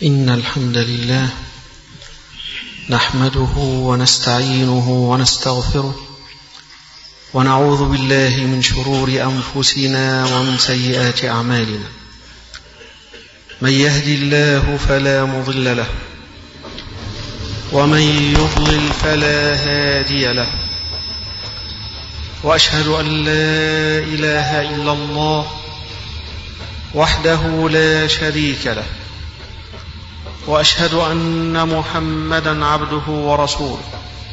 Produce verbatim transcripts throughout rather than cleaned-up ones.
إن الحمد لله نحمده ونستعينه ونستغفره ونعوذ بالله من شرور أنفسنا ومن سيئات أعمالنا. من يهد الله فلا مضل له ومن يضلل فلا هادي له، وأشهد أن لا إله إلا الله وحده لا شريك له، وأشهد أن محمدًا عبده ورسوله.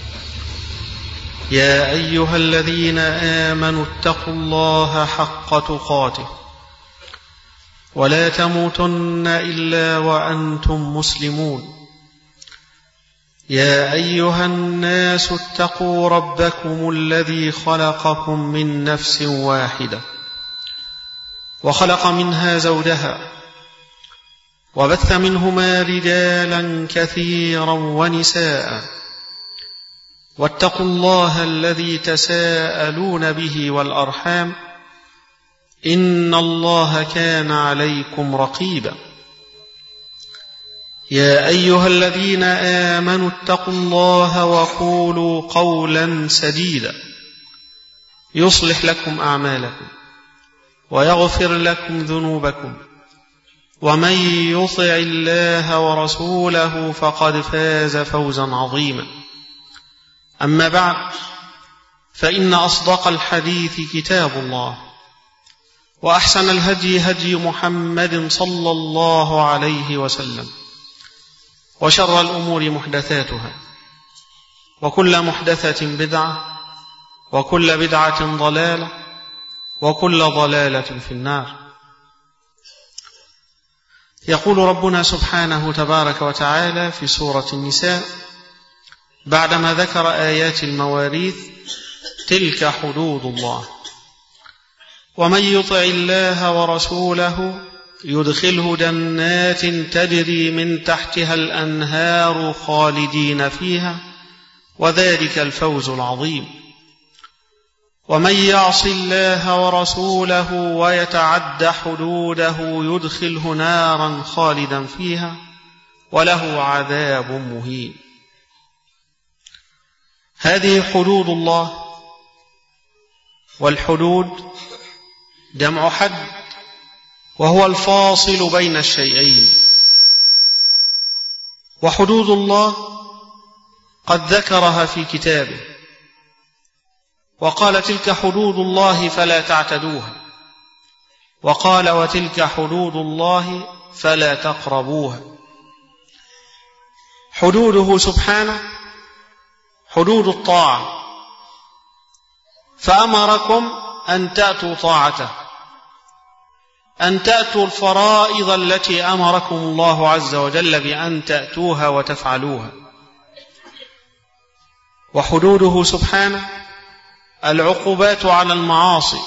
يا أيها الذين آمنوا اتقوا الله حق تقاته ولا تموتن إلا وأنتم مسلمون. يا أيها الناس اتقوا ربكم الذي خلقكم من نفس واحدة وخلق منها زوجها وبث منهما رجالا كثيرا ونساء، واتقوا الله الذي تساءلون به والأرحام إن الله كان عليكم رقيبا. يا أيها الذين آمنوا اتقوا الله وقولوا قولا سديدا يصلح لكم أعمالكم ويغفر لكم ذنوبكم، ومن يطع الله ورسوله فقد فاز فوزا عظيما. أما بعد، فإن أصدق الحديث كتاب الله، وأحسن الهدي هدي محمد صلى الله عليه وسلم، وشر الأمور محدثاتها، وكل محدثة بدعة، وكل بدعة ضلالة، وكل ضلالة في النار. يقول ربنا سبحانه تبارك وتعالى في سورة النساء بعدما ذكر آيات المواريث: تلك حدود الله، ومن يطع الله ورسوله يدخله جنات تجري من تحتها الأنهار خالدين فيها، وذلك الفوز العظيم. ومن يعص الله ورسوله ويتعد حدوده يدخله نارا خالدا فيها، وله عذاب مهين. هذه حدود الله، والحدود جمع حد، وهو الفاصل بين الشيئين. وحدود الله قد ذكرها في كتابه وقال: تلك حدود الله فلا تعتدوها، وقال: وتلك حدود الله فلا تقربوها. حدوده سبحانه حدود الطاعة، فأمركم أن تأتوا طاعته، أن تأتوا الفرائض التي أمركم الله عز وجل بأن تأتوها وتفعلوها. وحدوده سبحانه العقوبات على المعاصي،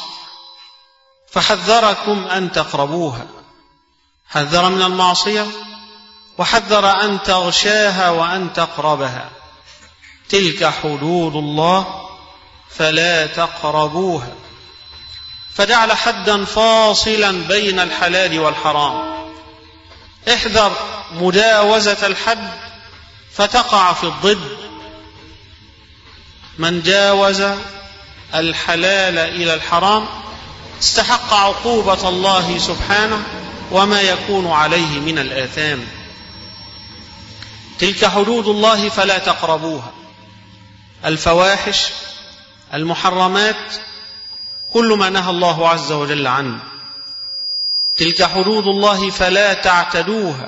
فحذركم أن تقربوها، حذر من المعصية وحذر أن تغشاها وأن تقربها. تلك حدود الله فلا تقربوها، فجعل حدا فاصلا بين الحلال والحرام. احذر مجاوزة الحد فتقع في الضد. من جاوز الحلال إلى الحرام استحق عقوبة الله سبحانه وما يكون عليه من الآثام. تلك حدود الله فلا تقربوها. الفواحش، المحرمات، كل ما نهى الله عز وجل عنه. تلك حدود الله فلا تعتدوها.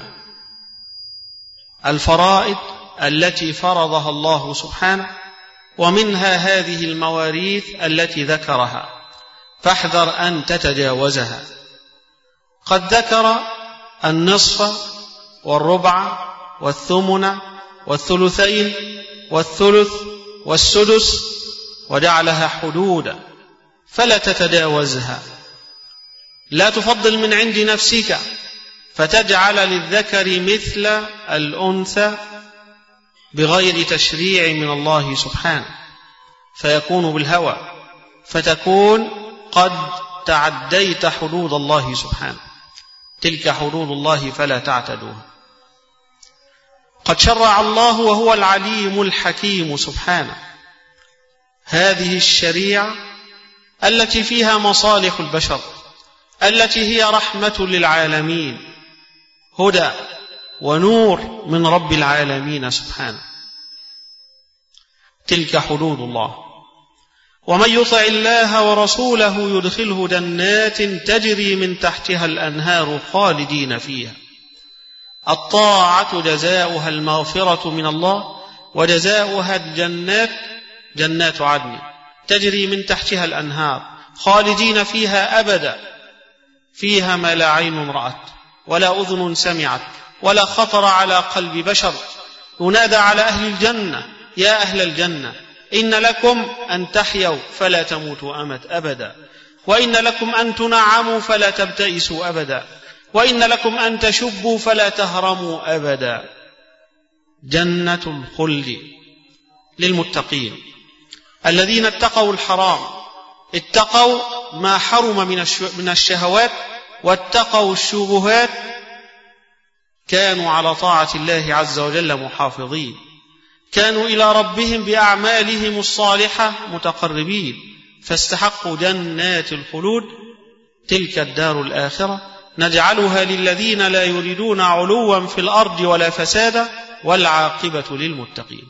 الفرائض التي فرضها الله سبحانه، ومنها هذه المواريث التي ذكرها، فاحذر أن تتجاوزها. قد ذكر النصف والربع والثمن والثلثين والثلث والسدس، وجعلها حدودا فلا تتجاوزها. لا تفضل من عند نفسك فتجعل للذكر مثل الأنثى بغير تشريع من الله سبحانه، فيكون بالهوى، فتكون قد تعديت حدود الله سبحانه. تلك حدود الله فلا تعتدوها. قد شرع الله وهو العليم الحكيم سبحانه هذه الشريعة التي فيها مصالح البشر، التي هي رحمة للعالمين، هدى ونور من رب العالمين سبحانه. تلك حدود الله. ومن يطع الله ورسوله يدخله جنات تجري من تحتها الأنهار خالدين فيها. الطاعة جزاؤها المغفرة من الله، وجزاؤها الجنات، جنات عدن تجري من تحتها الأنهار خالدين فيها أبدا، فيها ما لا عين رأت ولا أذن سمعت ولا خطر على قلب بشر. ينادى على أهل الجنة: يا أهل الجنة، إن لكم أن تحيوا فلا تموتوا أمد أبدا، وإن لكم أن تنعموا فلا تبتئسوا أبدا، وإن لكم أن تشبوا فلا تهرموا أبدا. جنة الخلد للمتقين الذين اتقوا الحرام، اتقوا ما حرم من الشهوات، واتقوا الشبهات، كانوا على طاعة الله عز وجل محافظين، كانوا إلى ربهم بأعمالهم الصالحة متقربين، فاستحقوا جنات الخلود. تلك الدار الآخرة نجعلها للذين لا يريدون علوا في الأرض ولا فسادا، والعاقبة للمتقين.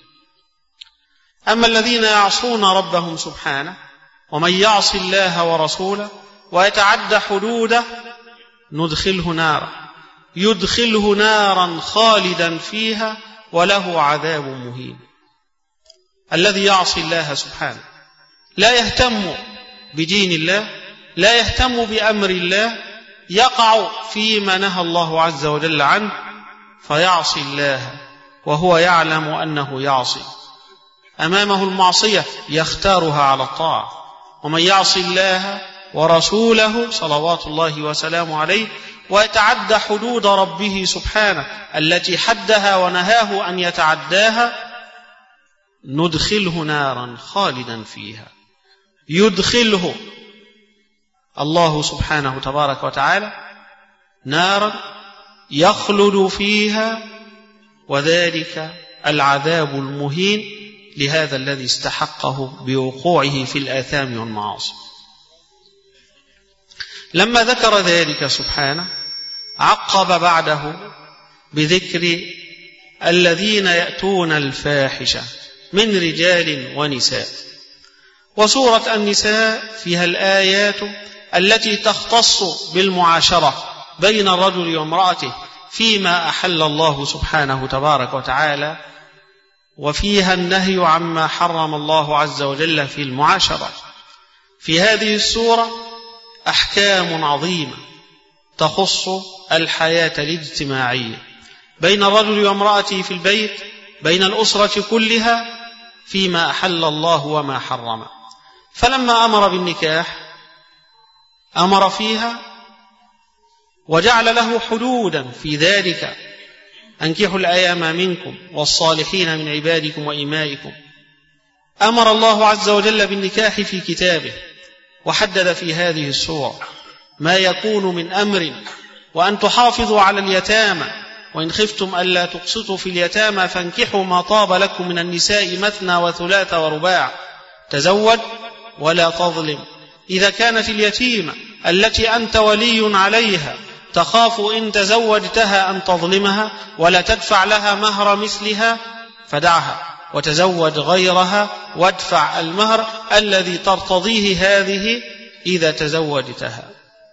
أما الذين يعصون ربهم سبحانه، ومن يعص الله ورسوله ويتعد حدوده ندخله نارا يدخله نارا خالدا فيها وله عذاب مهين. الذي يعصي الله سبحانه لا يهتم بدين الله، لا يهتم بأمر الله، يقع فيما نهى الله عز وجل عنه، فيعصي الله وهو يعلم أنه يعصي. أمامه المعصية يختارها على الطاعة. ومن يعصي الله ورسوله صلوات الله وسلامه عليه ويتعدى حدود ربه سبحانه التي حدها ونهاه أن يتعداها ندخله نارا خالدا فيها. يدخله الله سبحانه تبارك وتعالى نارا يخلد فيها، وذلك العذاب المهين لهذا الذي استحقه بوقوعه في الآثام والمعاصي. لما ذكر ذلك سبحانه عقب بعده بذكر الذين يأتون الفاحشة من رجال ونساء. وسورة النساء فيها الآيات التي تختص بالمعاشرة بين الرجل وامرأته فيما أحل الله سبحانه تبارك وتعالى، وفيها النهي عما حرم الله عز وجل في المعاشرة. في هذه السورة أحكام عظيمة تخص الحياة الاجتماعية بين الرجل وامرأته في البيت، بين الأسرة كلها، فيما أحل الله وما حرم. فلما أمر بالنكاح أمر فيها وجعل له حدودا في ذلك: أنكحوا الأيام منكم والصالحين من عبادكم وإمائكم. أمر الله عز وجل بالنكاح في كتابه، وحدد في هذه السورة ما يكون من أمر، وأن تحافظوا على اليتامى، وإن خفتم ألا تقسطوا في اليتامى فانكحوا ما طاب لكم من النساء مثنى وثلاث ورباع، تزود ولا تظلم. إذا كانت اليتيمة التي أنت ولي عليها تخاف إن تزوجتها أن تظلمها ولا تدفع لها مهر مثلها، فدعها وتزوج غيرها وادفع المهر الذي ترتضيه هذه إذا تزوجتها.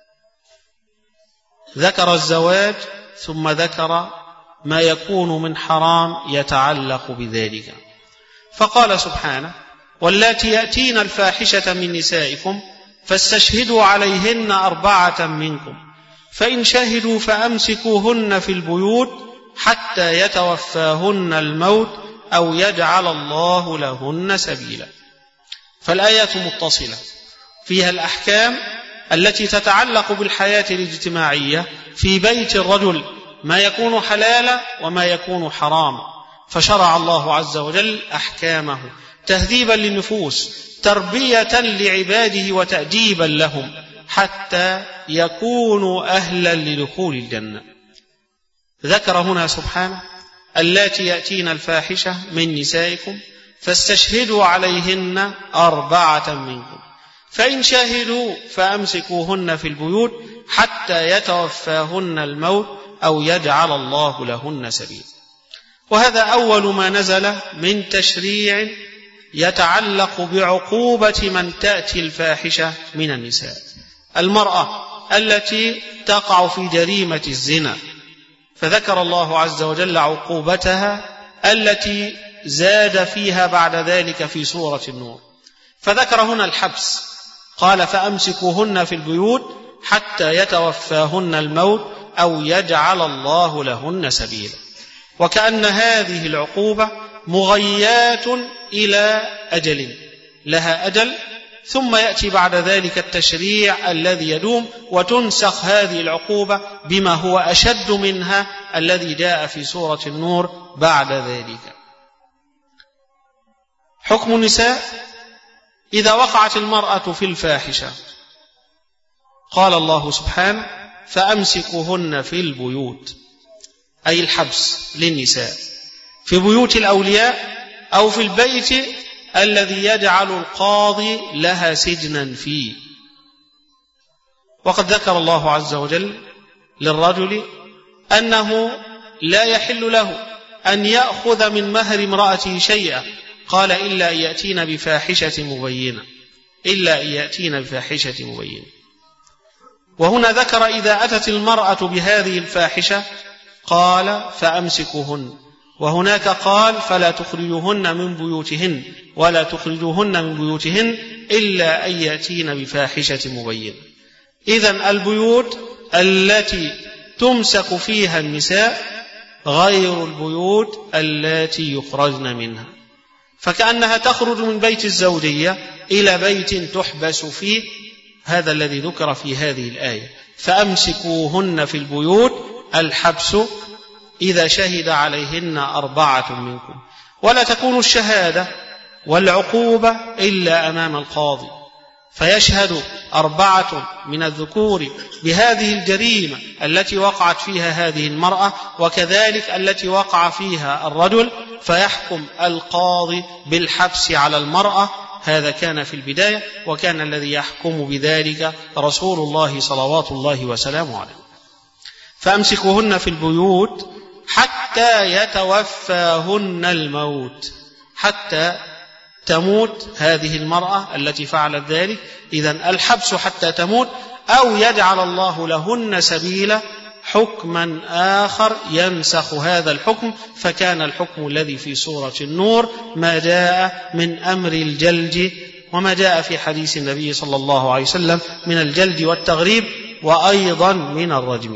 ذكر الزواج ثم ذكر ما يكون من حرام يتعلق بذلك، فقال سبحانه: واللاتي يأتين الفاحشة من نسائكم فاستشهدوا عليهن أربعة منكم، فإن شهدوا فأمسكوهن في البيوت حتى يتوفاهن الموت أو يجعل الله لهن سبيلا. فالآيات متصلة فيها الأحكام التي تتعلق بالحياة الاجتماعية في بيت الرجل، ما يكون حلالا وما يكون حراما. فشرع الله عز وجل أحكامه تهذيبا للنفوس، تربية لعباده وتأديبا لهم حتى يكونوا أهلا لدخول الجنة. ذكر هنا سبحانه اللاتي يأتين الفاحشة من نسائكم فاستشهدوا عليهن أربعة منكم فإن شهدوا فأمسكوهن في البيوت حتى يتوفاهن الموت أو يجعل الله لهن سبيلا. وهذا أول ما نزل من تشريع يتعلق بعقوبة من تأتي الفاحشة من النساء، المرأة التي تقع في جريمة الزنا، فذكر الله عز وجل عقوبتها التي زاد فيها بعد ذلك في سورة النور، فذكر هنا الحبس، قال فأمسكوهن في البيوت حتى يتوفاهن الموت أو يجعل الله لهن سبيلا. وكأن هذه العقوبة مغيات إلى أجل، لها أجل، ثم يأتي بعد ذلك التشريع الذي يدوم وتنسخ هذه العقوبة بما هو أشد منها الذي جاء في سورة النور بعد ذلك. حكم النساء إذا وقعت المرأة في الفاحشة، قال الله سبحانه فأمسكوهن في البيوت، أي الحبس للنساء في بيوت الأولياء أو في البيت الذي يجعل القاضي لها سجنا فيه. وقد ذكر الله عز وجل للرجل أنه لا يحل له أن يأخذ من مهر امرأته شيئا، قال إلا أن يأتين بفاحشة مبينة، إلا أن يأتين بفاحشة مبينة. وهنا ذكر إذا أتت المرأة بهذه الفاحشة قال فأمسكوهن، وهناك قال فلا تخرجوهن من بيوتهن ولا تخرجوهن من بيوتهن إلا أن يأتين بفاحشة مبينة. إذن البيوت التي تمسك فيها النساء غير البيوت التي يخرجن منها، فكأنها تخرج من بيت الزوجية إلى بيت تحبس فيه، هذا الذي ذكر في هذه الآية فأمسكوهن في البيوت، الحبس إذا شهد عليهن أربعة منكم، ولا تكون الشهادة والعقوبة إلا أمام القاضي، فيشهد أربعة من الذكور بهذه الجريمة التي وقعت فيها هذه المرأة وكذلك التي وقع فيها الرجل، فيحكم القاضي بالحبس على المرأة. هذا كان في البداية، وكان الذي يحكم بذلك رسول الله صلوات الله وسلامه عليه. فأمسكوهن في البيوت حتى يتوفاهن الموت، حتى تموت هذه المرأة التي فعلت ذلك، إذن الحبس حتى تموت، أو يجعل الله لهن سبيلا، حكما آخر ينسخ هذا الحكم. فكان الحكم الذي في سورة النور ما جاء من أمر الجلد، وما جاء في حديث النبي صلى الله عليه وسلم من الجلد والتغريب، وأيضا من الرجم.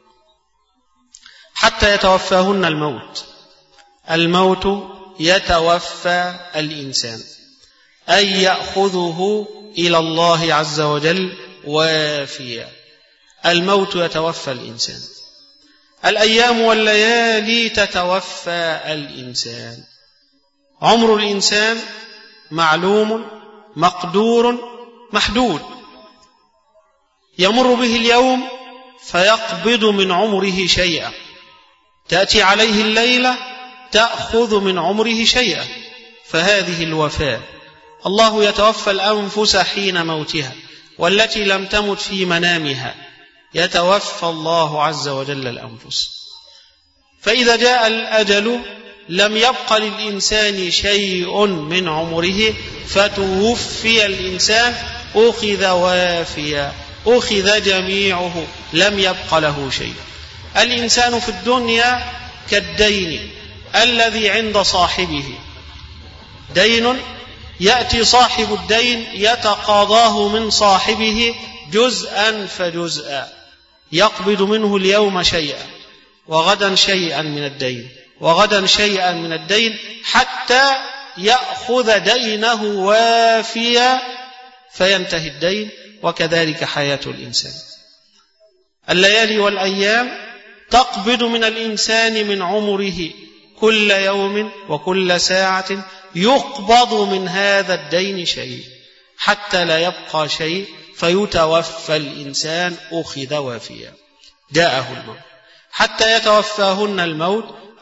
حتى يتوفاهن الموت، الموت يتوفى الإنسان، أي يأخذه إلى الله عز وجل وافيا. الموت يتوفى الإنسان، الأيام والليالي تتوفى الإنسان. عمر الإنسان معلوم مقدور محدود، يمر به اليوم فيقبض من عمره شيئا، تأتي عليه الليلة تأخذ من عمره شيئا، فهذه الوفاة. الله يتوفى الأنفس حين موتها، والتي لم تمت في منامها يتوفى الله عز وجل الأنفس. فإذا جاء الأجل لم يبق للإنسان شيء من عمره، فتوفي الإنسان، أخذ وافيا، أخذ جميعه، لم يبق له شيء. الإنسان في الدنيا كالدين الذي عند صاحبه، دين يأتي صاحب الدين يتقاضاه من صاحبه جزءا فجزءا، يقبض منه اليوم شيئا وغدا شيئا من الدين وغدا شيئا من الدين، حتى يأخذ دينه وافيا فينتهي الدين. وكذلك حياة الإنسان، الليالي والأيام تقبض من الإنسان من عمره كل يوم وكل ساعة، يقبض من هذا الدين شيء حتى لا يبقى شيء، فيتوفى الإنسان، أخذ وافيا، جاءه الموت. حتى يتوفاهن الموت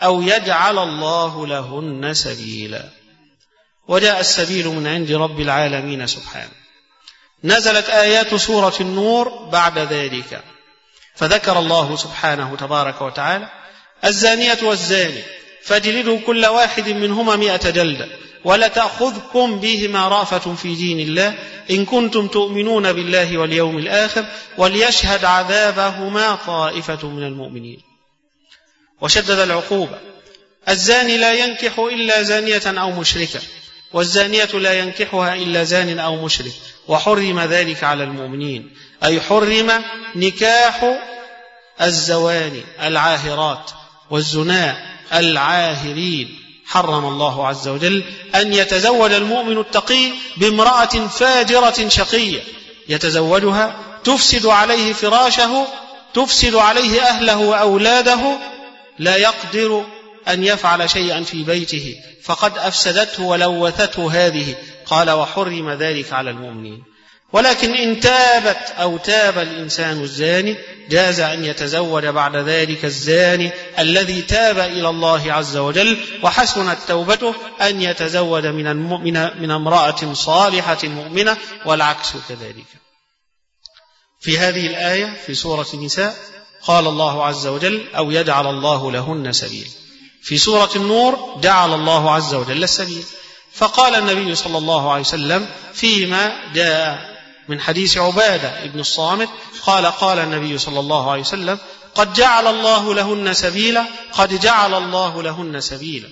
أو يجعل الله لهن سبيلا. وجاء السبيل من عند رب العالمين سبحانه. نزلت آيات سورة النور بعد ذلك، فذكر الله سبحانه تبارك وتعالى الزانية والزاني فاجلدوا كل واحد منهما مئة جلدة ولا تأخذكم بهما رأفة في دين الله إن كنتم تؤمنون بالله واليوم الآخر وليشهد عذابهما طائفة من المؤمنين. وشدد العقوبة: الزاني لا ينكح إلا زانية أو مشركة، والزانية لا ينكحها إلا زان أو مشرك، وحرم ذلك على المؤمنين، أي حرم نكاح الزواني العاهرات والزناء العاهرين. حرم الله عز وجل أن يتزوج المؤمن التقي بامرأة فاجرة شقية يتزوجها تفسد عليه فراشه، تفسد عليه أهله وأولاده، لا يقدر أن يفعل شيئا في بيته فقد أفسدته ولوثته هذه. قال: وحرم ذلك على المؤمنين. ولكن إن تابت أو تاب الإنسان الزاني جاز أن يتزوج بعد ذلك الزاني الذي تاب إلى الله عز وجل وحسنت توبته أن يتزوج من من امرأة صالحة مؤمنة، والعكس كذلك. في هذه الآية في سورة النساء قال الله عز وجل: أو يجعل الله لهن سبيل. في سورة النور جعل الله عز وجل السبيل. فقال النبي صلى الله عليه وسلم فيما جاء من حديث عبادة بن الصامت قال: قال النبي صلى الله عليه وسلم: قد جعل الله لهن سبيلا، قد جعل الله لهن سبيلا.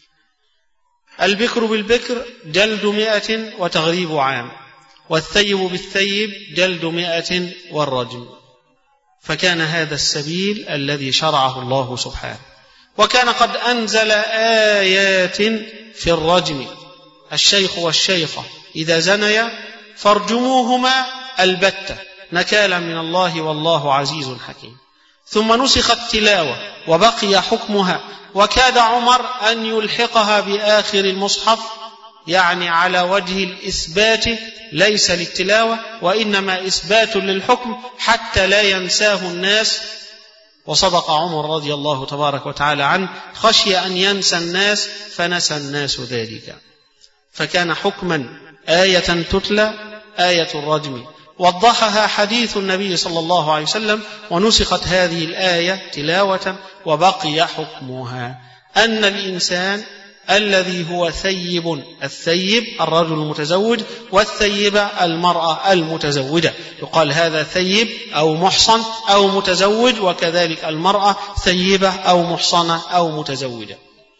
البكر بالبكر جلد مئة وتغريب عام، والثيب بالثيب جلد مئة والرجم. فكان هذا السبيل الذي شرعه الله سبحانه. وكان قد أنزل آيات في الرجم: الشيخ والشيخة إذا زنيا فارجموهما البتة نكالا من الله والله عزيز حكيم. ثم نسخت تلاوة وبقي حكمها، وكاد عمر أن يلحقها بآخر المصحف، يعني على وجه الإثبات ليس للتلاوة وإنما إثبات للحكم حتى لا ينساه الناس. وصدق عمر رضي الله تبارك وتعالى عنه، خشي أن ينسى الناس فنسى الناس ذلك. فكان حكما آية تتلى آية الرجم، وضحها حديث النبي صلى الله عليه وسلم، ونسخت هذه الآية تلاوة وبقي حكمها أن الإنسان الذي هو ثيب، الثيب الرجل المتزوج، والثيبة المرأة المتزوجة، يقال هذا ثيب أو محصن أو متزوج، وكذلك المرأة ثيبة أو محصنة أو متزوجة.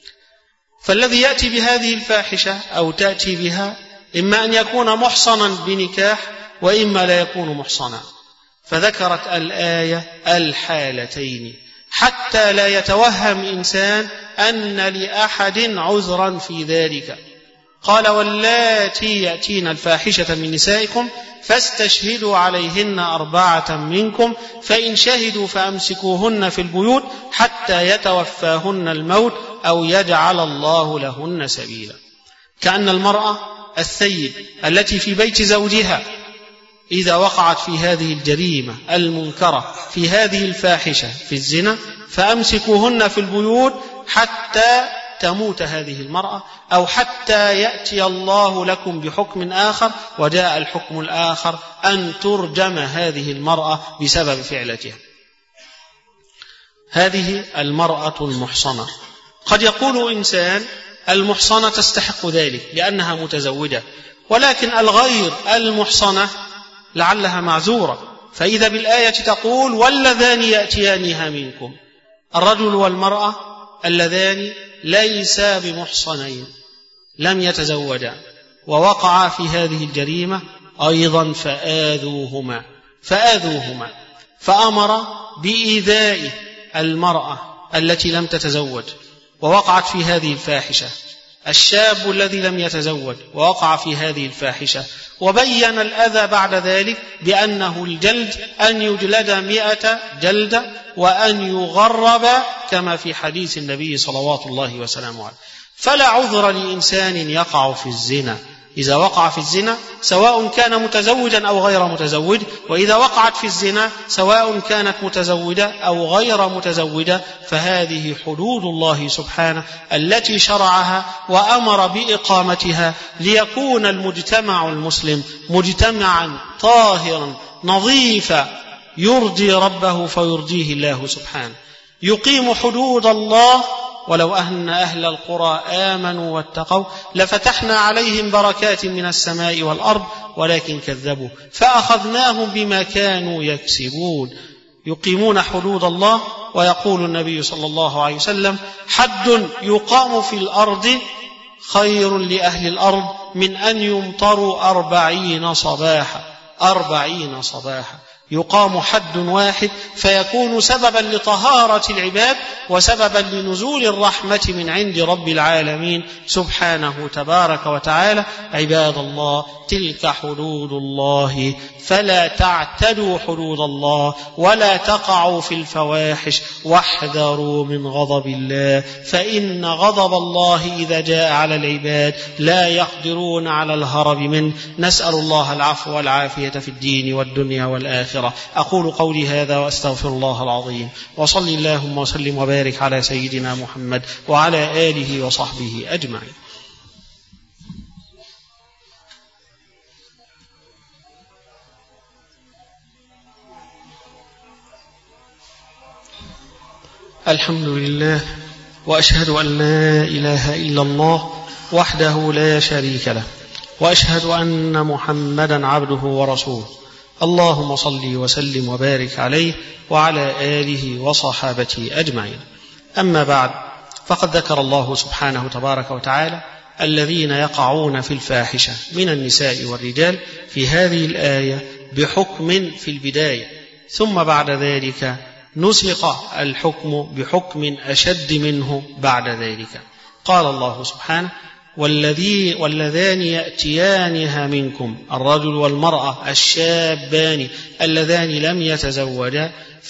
فالذي يأتي بهذه الفاحشة أو تأتي بها إما أن يكون محصنا بنكاح وإما لا يكون محصنا. فذكرت الآية الحالتين حتى لا يتوهم إنسان أن لأحد عذرا في ذلك. قال: واللاتي يأتين الفاحشة من نسائكم فاستشهدوا عليهن أربعة منكم فإن شهدوا فأمسكوهن في البيوت حتى يتوفاهن الموت أو يجعل الله لهن سبيلا. كأن المرأة الثيب التي في بيت زوجها إذا وقعت في هذه الجريمة المنكرة، في هذه الفاحشة، في الزنا، فأمسكوهن في البيوت حتى تموت هذه المرأة أو حتى يأتي الله لكم بحكم آخر. وجاء الحكم الآخر أن ترجم هذه المرأة بسبب فعلتها. هذه المرأة المحصنة. قد يقول إنسان: المحصنة تستحق ذلك لأنها متزوجة، ولكن الغير المحصنة لعلها معذورة. فإذا بالآية تقول: واللذان يأتيانها منكم، الرجل والمرأة اللذان ليسا بمحصنين، لم يتزوجا ووقعا في هذه الجريمة أيضا فآذوهما فآذوهما فأمر بإيذاء المرأة التي لم تتزوج ووقعت في هذه الفاحشة، الشاب الذي لم يتزوج ووقع في هذه الفاحشة، وبين الأذى بعد ذلك بأنه الجلد، أن يجلد مئة جلدة وأن يغرب كما في حديث النبي صلوات الله وسلامه عليه. فلا عذر لإنسان يقع في الزنا إذا وقع في الزنا سواء كان متزوجا أو غير متزوج، وإذا وقعت في الزنا سواء كانت متزوجة أو غير متزوجة، فهذه حدود الله سبحانه التي شرعها وأمر بإقامتها ليكون المجتمع المسلم مجتمعا طاهرا نظيفا يرضي ربه فيرضيه الله سبحانه، يقيم حدود الله. ولو أن أهل القرى آمنوا واتقوا لفتحنا عليهم بركات من السماء والأرض ولكن كذبوا فأخذناهم بما كانوا يكسبون. يقيمون حدود الله. ويقول النبي صلى الله عليه وسلم: حد يقام في الأرض خير لأهل الأرض من أن يمطروا أربعين صباحا. أربعين صباحا يقام حد واحد فيكون سببا لطهارة العباد وسببا لنزول الرحمة من عند رب العالمين سبحانه تبارك وتعالى. عباد الله، تلك حدود الله فلا تعتدوا حدود الله ولا تقعوا في الفواحش واحذروا من غضب الله، فإن غضب الله إذا جاء على العباد لا يقدرون على الهرب منه. نسأل الله العفو والعافية في الدين والدنيا والآخرة. أقول قولي هذا وأستغفر الله العظيم، وصل اللهم وسلم وبارك على سيدنا محمد وعلى آله وصحبه أجمعين. الحمد لله، وأشهد أن لا إله إلا الله وحده لا شريك له، وأشهد أن محمدا عبده ورسوله. اللهم صل وسلم وبارك عليه وعلى آله وصحابته أجمعين. أما بعد، فقد ذكر الله سبحانه تبارك وتعالى الذين يقعون في الفاحشة من النساء والرجال في هذه الآية بحكم في البداية، ثم بعد ذلك نسق الحكم بحكم أشد منه بعد ذلك. قال الله سبحانه: والذي واللذان يأتيانها منكم، الرجل والمرأة الشابان اللذان لم يتزوجا،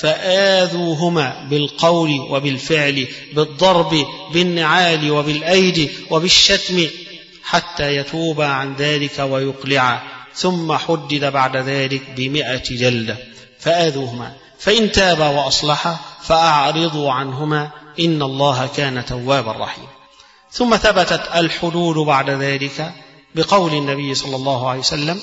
فآذوهما بالقول وبالفعل، بالضرب، بالنعال وبالأيدي وبالشتم، حتى يتوبا عن ذلك ويقلعا، ثم حدد بعد ذلك بمئة جلدة. فآذوهما، فإن تابا وأصلحا فأعرضوا عنهما إن الله كان توابا رحيما. ثم ثبتت الحدود بعد ذلك بقول النبي صلى الله عليه وسلم: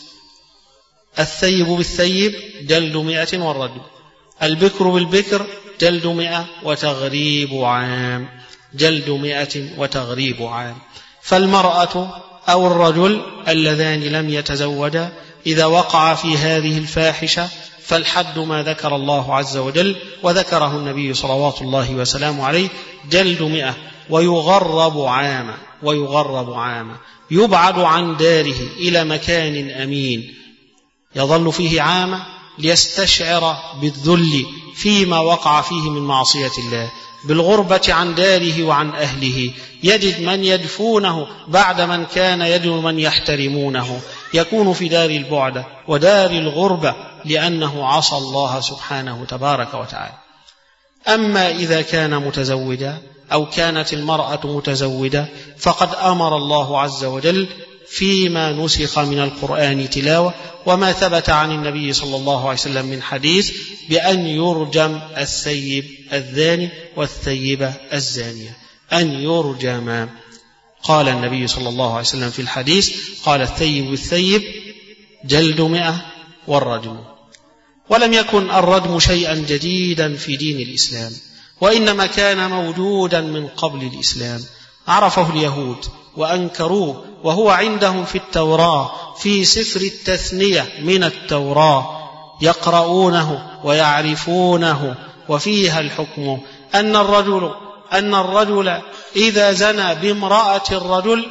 الثيب بالثيب جلد مئة والرجم، البكر بالبكر جلد مئة وتغريب عام، جلد مئة وتغريب عام. فالمرأة أو الرجل اللذان لم يتزوجا إذا وقع في هذه الفاحشة فالحد ما ذكر الله عز وجل وذكره النبي صلوات الله وسلامه عليه، جلد مئة ويغرب عاما. ويغرب عاما يبعد عن داره إلى مكان أمين يظل فيه عاما ليستشعر بالذل فيما وقع فيه من معصية الله، بالغربة عن داره وعن أهله، يجد من يدفونه بعد من كان يجد من يحترمونه، يكون في دار البعد ودار الغربة لأنه عصى الله سبحانه تبارك وتعالى. أما إذا كان متزوجا أو كانت المرأة متزوجة فقد أمر الله عز وجل فيما نسخ من القرآن تلاوة وما ثبت عن النبي صلى الله عليه وسلم من حديث بأن يرجم الثيب الزاني والثيبة الزانية، أن يرجما. قال النبي صلى الله عليه وسلم في الحديث: قال الثيب الثيب جلد مئة والرجم. ولم يكن الرجم شيئا جديدا في دين الإسلام، وإنما كان موجودا من قبل الإسلام، عرفه اليهود وأنكروه، وهو عندهم في التوراة في سفر التثنية من التوراة، يقرؤونه ويعرفونه، وفيها الحكم أن الرجل أن الرجل إذا زنى بامرأة الرجل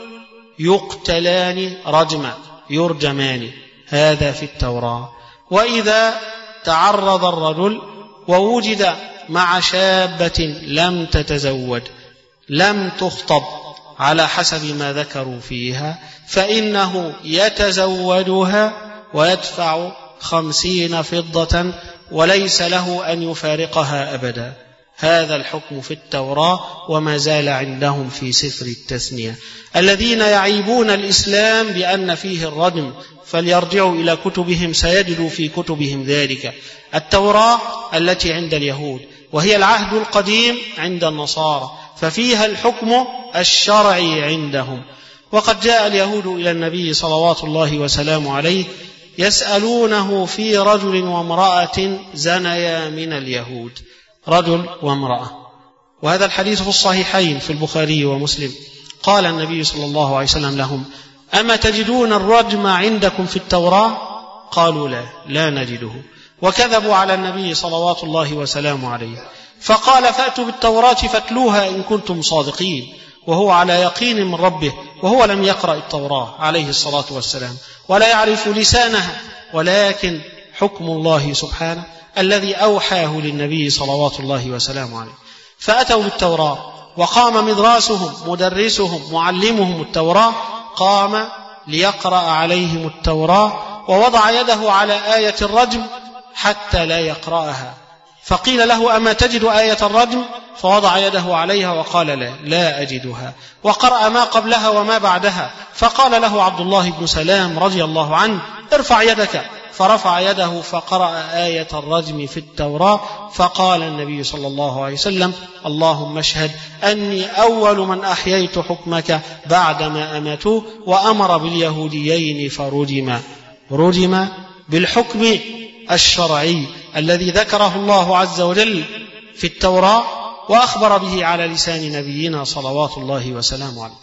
يقتلان رجما، يرجمان، هذا في التوراة. وإذا تعرض الرجل ووجد مع شابة لم تتزوج لم تخطب على حسب ما ذكروا فيها، فإنه يتزوجها ويدفع خمسين فضة وليس له أن يفارقها أبدا. هذا الحكم في التوراة وما زال عندهم في سفر التثنية. الذين يعيبون الإسلام بأن فيه الرجم فليرجعوا إلى كتبهم سيجدوا في كتبهم ذلك. التوراة التي عند اليهود وهي العهد القديم عند النصارى، ففيها الحكم الشرعي عندهم. وقد جاء اليهود إلى النبي صلوات الله وسلامه عليه يسألونه في رجل وامرأة زنيا من اليهود، رجل وامرأة، وهذا الحديث في الصحيحين في البخاري ومسلم. قال النبي صلى الله عليه وسلم لهم: أما تجدون الرجم عندكم في التوراة؟ قالوا لا لا نجده، وكذبوا على النبي صلوات الله وسلامه عليه. فقال: فأتوا بالتوراة فاتلوها إن كنتم صادقين، وهو على يقين من ربه، وهو لم يقرأ التوراة عليه الصلاة والسلام ولا يعرف لسانها، ولكن حكم الله سبحانه الذي أوحاه للنبي صلوات الله وسلامه عليه. فأتوا بالتوراة وقام مدراسهم مدرسهم معلمهم التوراة قام ليقرأ عليهم التوراة، ووضع يده على آية الرجم حتى لا يقرأها. فقيل له: أما تجد آية الرجم؟ فوضع يده عليها وقال: لا لا أجدها. وقرأ ما قبلها وما بعدها. فقال له عبد الله بن سلام رضي الله عنه: ارفع يدك. فرفع يده فقرأ آية الرجم في التوراة. فقال النبي صلى الله عليه وسلم: اللهم اشهد أني أول من أحييت حكمك بعدما أمتوه. وأمر باليهوديين فرجم، رجم بالحكم الشرعي الذي ذكره الله عز وجل في التوراة وأخبر به على لسان نبينا صلوات الله وسلامه عليه.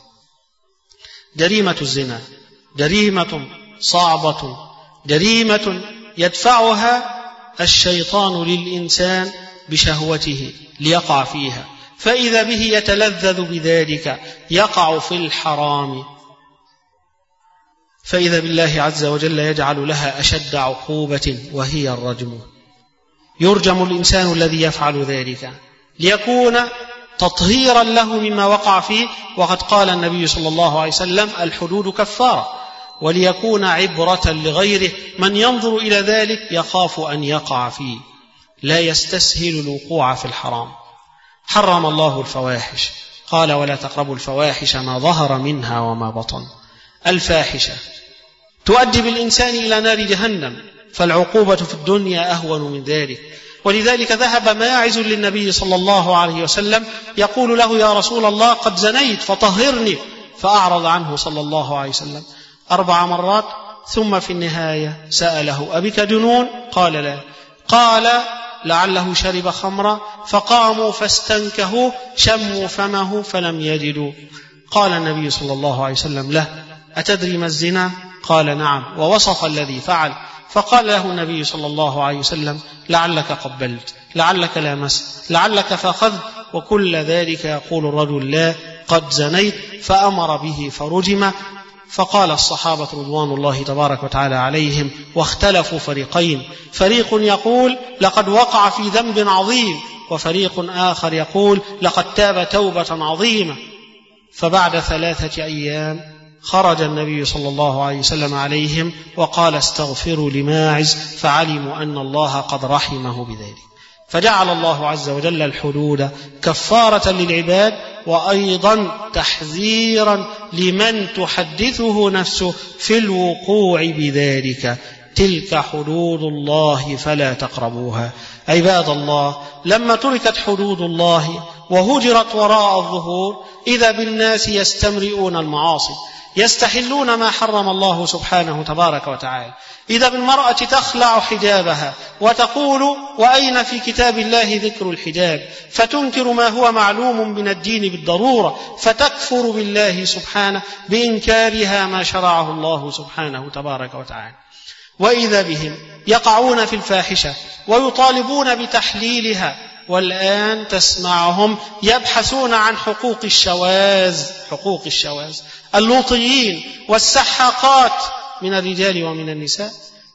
جريمة الزنا جريمة صعبة، جريمة يدفعها الشيطان للإنسان بشهوته ليقع فيها، فإذا به يتلذذ بذلك يقع في الحرام، فإذا بالله عز وجل يجعل لها أشد عقوبة وهي الرجم. يرجم الإنسان الذي يفعل ذلك ليكون تطهيرا له مما وقع فيه، وقد قال النبي صلى الله عليه وسلم: الحدود كفارة، وليكون عبرة لغيره، من ينظر إلى ذلك يخاف أن يقع فيه، لا يستسهل الوقوع في الحرام. حرم الله الفواحش، قال: ولا تقربوا الفواحش ما ظهر منها وما بطن. الفاحشة تؤدي بالإنسان إلى نار جهنم، فالعقوبة في الدنيا أهون من ذلك. ولذلك ذهب ماعز للنبي صلى الله عليه وسلم يقول له: يا رسول الله قد زنيت فطهرني، فأعرض عنه صلى الله عليه وسلم أربع مرات، ثم في النهاية سأله: أبك جنون؟ قال: لا. قال: لعله شرب خمرا، فقاموا فاستنكهوا شموا فمه فلم يجدوا. قال النبي صلى الله عليه وسلم له: أتدري ما الزنا؟ قال: نعم، ووصف الذي فعل. فقال له النبي صلى الله عليه وسلم: لعلك قبلت، لعلك لامست، لعلك فأخذت، وكل ذلك يقول الرجل: لا قد زنيت، فأمر به فرجم. فقال الصحابة رضوان الله تبارك وتعالى عليهم واختلفوا فريقين، فريق يقول: لقد وقع في ذنب عظيم، وفريق آخر يقول: لقد تاب توبة عظيمة. فبعد ثلاثة أيام خرج النبي صلى الله عليه وسلم عليهم وقال: استغفروا لماعز، فعلموا أن الله قد رحمه بذلك. فجعل الله عز وجل الحدود كفارة للعباد، وأيضا تحذيرا لمن تحدثه نفسه في الوقوع بذلك. تلك حدود الله فلا تقربوها. عباد الله، لما تركت حدود الله وهجرت وراء الظهور، إذا بالناس يستمرئون المعاصي، يستحلون ما حرم الله سبحانه تبارك وتعالى. إذا بالمرأة تخلع حجابها وتقول: وأين في كتاب الله ذكر الحجاب؟ فتنكر ما هو معلوم من الدين بالضرورة، فتكفر بالله سبحانه بإنكارها ما شرعه الله سبحانه تبارك وتعالى. وإذا بهم يقعون في الفاحشة ويطالبون بتحليلها، والآن تسمعهم يبحثون عن حقوق الشواذ، حقوق الشواذ اللوطيين والسحاقات من الرجال ومن النساء،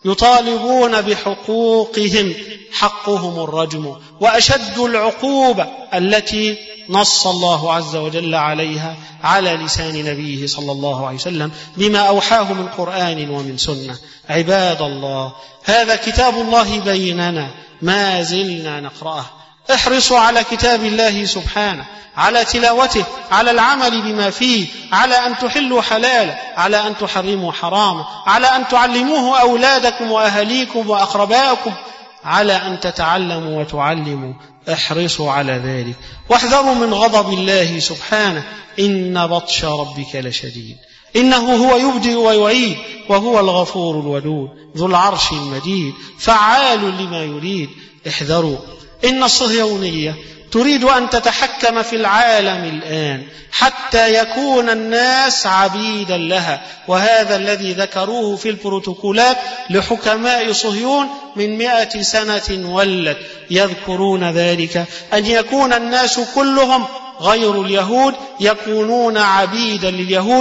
يطالبون بحقوقهم، حقهم الرجم، وأشد العقوبة التي نص الله عز وجل عليها على لسان نبيه صلى الله عليه وسلم بما أوحاه من قرآن ومن سنة. عباد الله، هذا كتاب الله بيننا ما زلنا نقرأه، احرصوا على كتاب الله سبحانه، على تلاوته، على العمل بما فيه، على أن تحلوا حلاله، على أن تحرموا حرامه، على أن تعلموه أولادكم وأهليكم وأقربائكم، على أن تتعلموا وتعلموا. احرصوا على ذلك، واحذروا من غضب الله سبحانه، إن بطش ربك لشديد، إنه هو يبدئ ويعيد، وهو الغفور الودود ذو العرش المجيد فعال لما يريد. احذروا، إن الصهيونية تريد أن تتحكم في العالم الآن حتى يكون الناس عبيدا لها، وهذا الذي ذكروه في البروتوكولات لحكماء صهيون من مئة سنة ولت، يذكرون ذلك، أن يكون الناس كلهم غير اليهود يكونون عبيدا لليهود،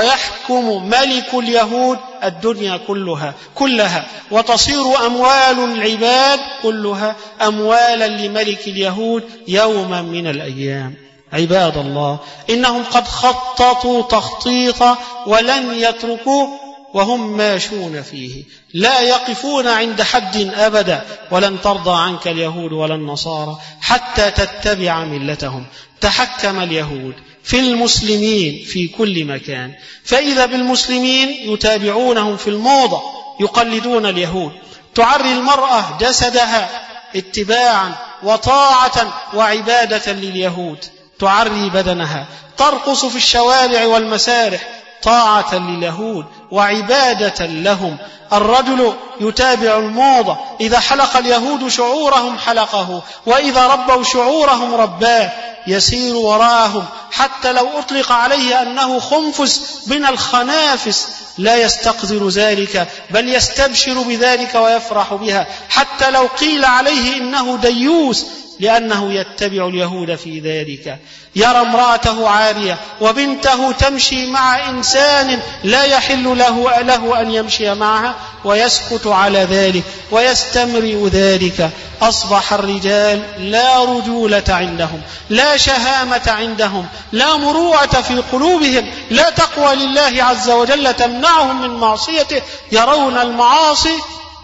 ويحكم ملك اليهود الدنيا كلها كلها وتصير أموال العباد كلها أموالا لملك اليهود يوما من الأيام. عباد الله، إنهم قد خططوا تخطيطا ولن يتركوه وهم ماشون فيه، لا يقفون عند حد أبدا. ولن ترضى عنك اليهود ولا النصارى حتى تتبع ملتهم. تحكم اليهود في المسلمين في كل مكان، فإذا بالمسلمين يتابعونهم في الموضة، يقلدون اليهود. تعري المرأة جسدها اتباعا وطاعة وعبادة لليهود، تعري بدنها، ترقص في الشوارع والمسارح طاعة لليهود وعبادة لهم. الرجل يتابع الموضة، إذا حلق اليهود شعورهم حلقه، وإذا ربوا شعورهم رباه، يسير وراءهم حتى لو أطلق عليه أنه خنفس من الخنافس لا يستقذر ذلك، بل يستبشر بذلك ويفرح بها، حتى لو قيل عليه إنه ديوس لأنه يتبع اليهود في ذلك. يرى امرأته عارية وبنته تمشي مع إنسان لا يحل له, له أن يمشي معها ويسكت على ذلك ويستمرئ ذلك. أصبح الرجال لا رجولة عندهم، لا شهامة عندهم، لا مروءة في قلوبهم، لا تقوى لله عز وجل تمنعهم من معصيته. يرون المعاصي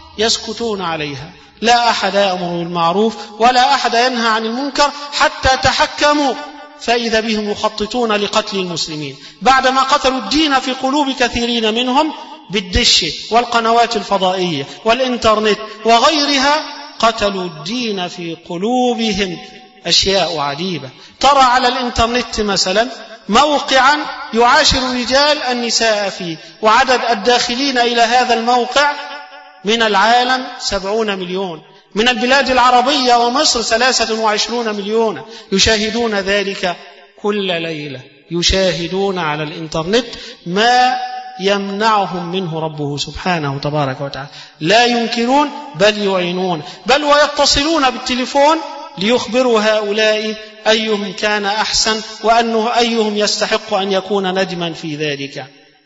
يسكتون عليها، لا أحد يأمر بالمعروف ولا أحد ينهى عن المنكر حتى تحكموا، فإذا بهم يخططون لقتل المسلمين بعدما قتلوا الدين في قلوب كثيرين منهم بالدش والقنوات الفضائية والإنترنت وغيرها. قتلوا الدين في قلوبهم أشياء عجيبة. ترى على الإنترنت مثلا موقعا يعاشر الرجال النساء فيه، وعدد الداخلين إلى هذا الموقع من العالم سبعون مليون، من البلاد العربية ومصر ثلاثة وعشرون مليون، يشاهدون ذلك كل ليلة، يشاهدون على الإنترنت ما يمنعهم منه ربه سبحانه تبارك وتعالى. لا ينكرون بل يعينون، بل ويتصلون بالتليفون ليخبروا هؤلاء أيهم كان أحسن وأنه أيهم يستحق أن يكون نجما في ذلك.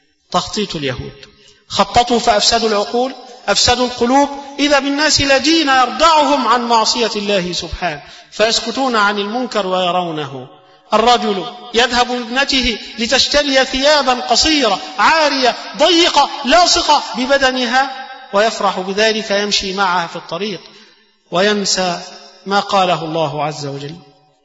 تخطيط اليهود، خططوا فأفسدوا العقول، أفسدوا القلوب. إذا بالناس الذين يردعهم عن معصية الله سبحانه فيسكتون عن المنكر ويرونه. الرجل يذهب لابنته لتشتري ثيابا قصيرة عارية ضيقة لاصقة ببدنها ويفرح بذلك، يمشي معها في الطريق وينسى ما قاله الله عز وجل: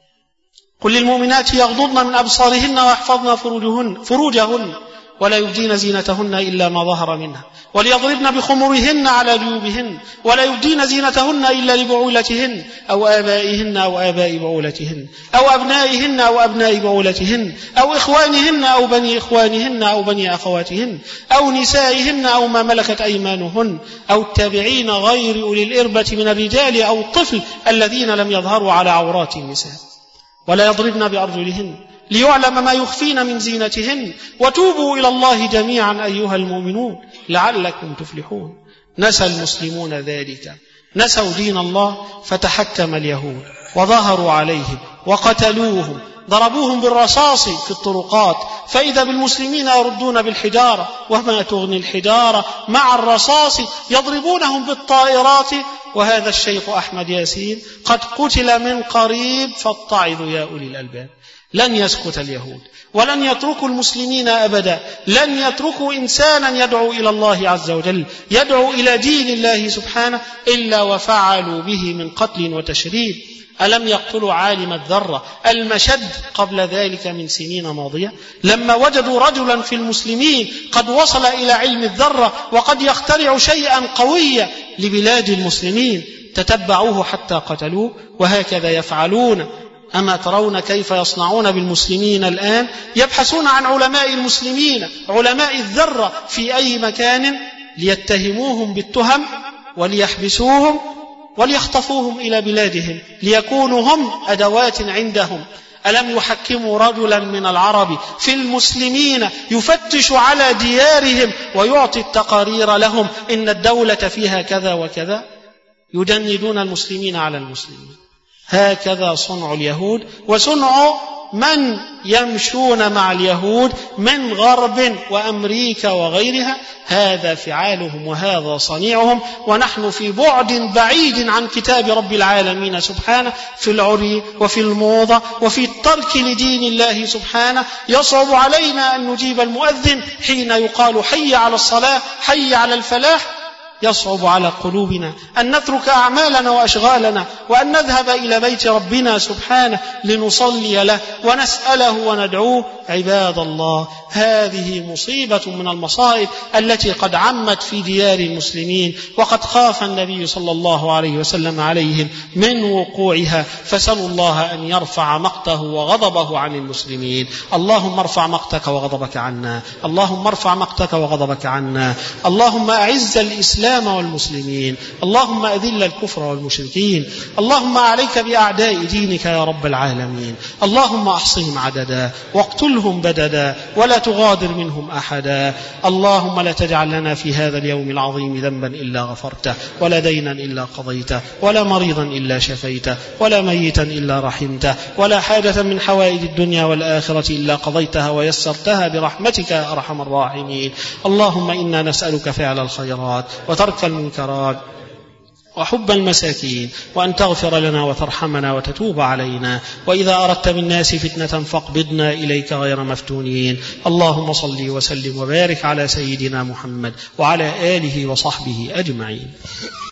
قل للمؤمنات يغضضن من أبصارهن ويحفظن فروجهن, فروجهن ولا يبدين زينتهن إلا ما ظهر منها وليضربن بخمرهن على جيوبهن ولا يبدين زينتهن إلا لبعولتهن أو آبائهن أو آباء بعولتهن أو أبنائهن أو أبناء بعولتهن أو إخوانهن أو بني إخوانهن أو بني أخواتهن أو نسائهن أو ما ملكت أيمانهن أو التابعين غير أولي الإربة من الرجال أو الطفل الذين لم يظهروا على عورات النساء ولا يضربن بأرجلهن ليعلم ما يخفين من زينتهن وتوبوا إلى الله جميعا أيها المؤمنون لعلكم تفلحون. نسى المسلمون ذلك، نسوا دين الله فتحكم اليهود وظهروا عليهم وقتلوهم، ضربوهم بالرصاص في الطرقات، فإذا بالمسلمين يردون بالحجارة، وما تغني الحجارة مع الرصاص، يضربونهم بالطائرات. وهذا الشيخ أحمد ياسين قد قتل من قريب، فاتعظوا يا أولي الألباب. لن يسكت اليهود ولن يتركوا المسلمين أبدا، لن يتركوا إنسانا يدعو إلى الله عز وجل، يدعو إلى دين الله سبحانه، إلا وفعلوا به من قتل وتشريد. ألم يقتلوا عالم الذرة المشد قبل ذلك من سنين ماضية؟ لما وجدوا رجلا في المسلمين قد وصل إلى علم الذرة وقد يخترع شيئا قويا لبلاد المسلمين تتبعوه حتى قتلوه. وهكذا يفعلون. أما ترون كيف يصنعون بالمسلمين الآن؟ يبحثون عن علماء المسلمين، علماء الذرة في أي مكان، ليتهموهم بالتهم وليحبسوهم وليخطفوهم إلى بلادهم ليكونوا هم أدوات عندهم. ألم يحكموا رجلا من العرب في المسلمين يفتش على ديارهم ويعطي التقارير لهم إن الدولة فيها كذا وكذا؟ يجندون المسلمين على المسلمين. هكذا صنع اليهود وصنع من يمشون مع اليهود من غرب وأمريكا وغيرها. هذا فعالهم وهذا صنيعهم، ونحن في بعد بعيد عن كتاب رب العالمين سبحانه، في العري وفي الموضة وفي الترك لدين الله سبحانه. يصعب علينا أن نجيب المؤذن حين يقال حي على الصلاة حي على الفلاح. يصعب على قلوبنا أن نترك أعمالنا وأشغالنا وأن نذهب إلى بيت ربنا سبحانه لنصلي له ونسأله وندعوه. عباد الله، هذه مصيبة من المصائب التي قد عمت في ديار المسلمين، وقد خاف النبي صلى الله عليه وسلم عليهم من وقوعها. فسألوا الله أن يرفع مقته وغضبه عن المسلمين. اللهم ارفع مقتك وغضبك عنا، اللهم ارفع مقتك وغضبك عنا. اللهم أعز الإسلام والمسلمين، اللهم أذل الكفر والمشركين. اللهم عليك بأعداء دينك يا رب العالمين. اللهم أحصهم عددا واقتلهم بددا ولا تغادر منهم أحدا. اللهم لا تجعل لنا في هذا اليوم العظيم ذنبا إلا غفرته، ولا دينا إلا قضيته، ولا مريضا إلا شفيته، ولا ميتا إلا رحمته، ولا حاجة من حوائج الدنيا والآخرة إلا قضيتها ويسرتها برحمتك يا أرحم الراحمين. اللهم إنا نسألك فعل الخيرات وترك المنكرات وحب المساكين، وأن تغفر لنا وترحمنا وتتوب علينا. وإذا أردت بالناس فتنة فاقبضنا إليك غير مفتونين. اللهم صل وسلم وبارك على سيدنا محمد وعلى آله وصحبه أجمعين.